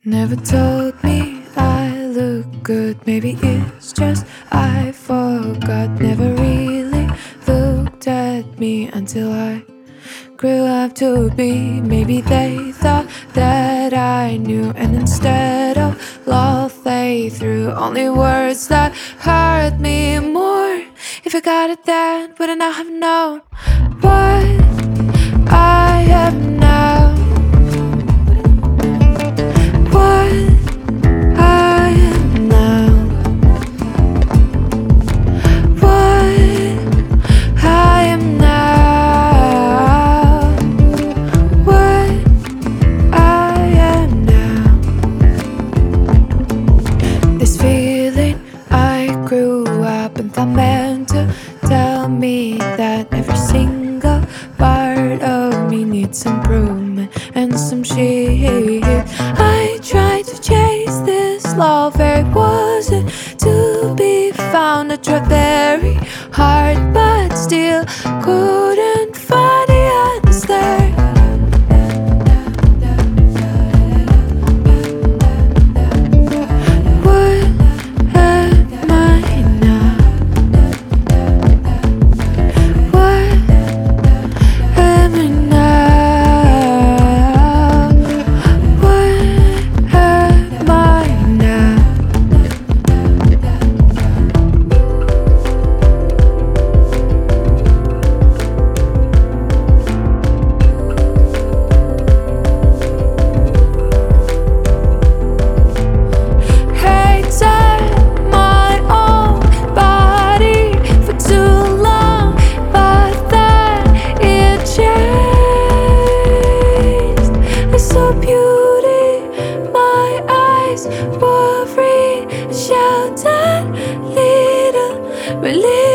Never told me I look good. Maybe it's just I forgot. Never really looked at me until I grew up to be. Maybe they thought that I knew, and instead of love they threw only words that hurt me more. If I got it then, would I not have known what I am now? What I am now. What I am now. What I am now. This feeling I grew up and thought meant to tell me that every single part of me needs improvement and some shit. I tried to chase this love, where it wasn't to be found. I tried very hard, but still couldn't find the answer. What am I now? What am I now? What am I now? Hated my own body for too long, but then it changed. I saw beauty, my eyes were free, sheltered little relief.